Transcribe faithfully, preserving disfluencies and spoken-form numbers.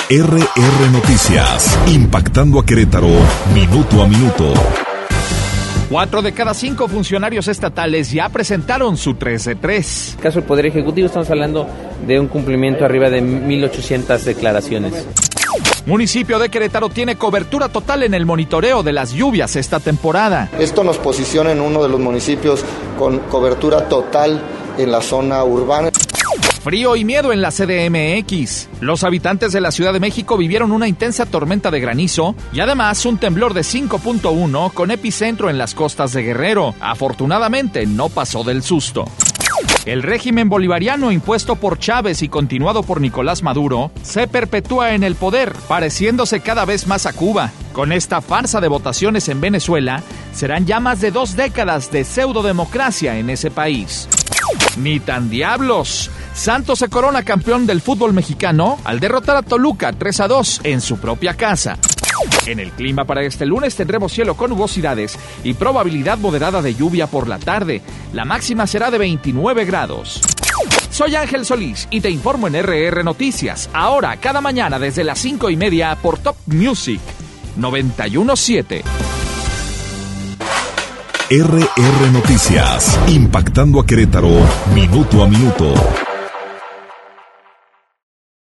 R R Noticias, impactando a Querétaro, minuto a minuto. Cuatro de cada cinco funcionarios estatales ya presentaron su tres de tres. En el caso del Poder Ejecutivo estamos hablando de un cumplimiento arriba de mil ochocientas declaraciones. Municipio de Querétaro tiene cobertura total en el monitoreo de las lluvias esta temporada. Esto nos posiciona en uno de los municipios con cobertura total en la zona urbana. Frío y miedo en la C D M X. Los habitantes de la Ciudad de México vivieron una intensa tormenta de granizo y además un temblor de cinco punto uno con epicentro en las costas de Guerrero. Afortunadamente no pasó del susto. El régimen bolivariano impuesto por Chávez y continuado por Nicolás Maduro se perpetúa en el poder, pareciéndose cada vez más a Cuba. Con esta farsa de votaciones en Venezuela, serán ya más de dos décadas de pseudodemocracia en ese país. ¡Ni tan diablos! Santos se corona campeón del fútbol mexicano al derrotar a Toluca tres a dos en su propia casa. En el clima para este lunes tendremos cielo con nubosidades y probabilidad moderada de lluvia por la tarde. La máxima será de veintinueve grados. Soy Ángel Solís y te informo en R R Noticias. Ahora, cada mañana desde las cinco y media por Top Music noventa y uno punto siete. R R Noticias, impactando a Querétaro, minuto a minuto.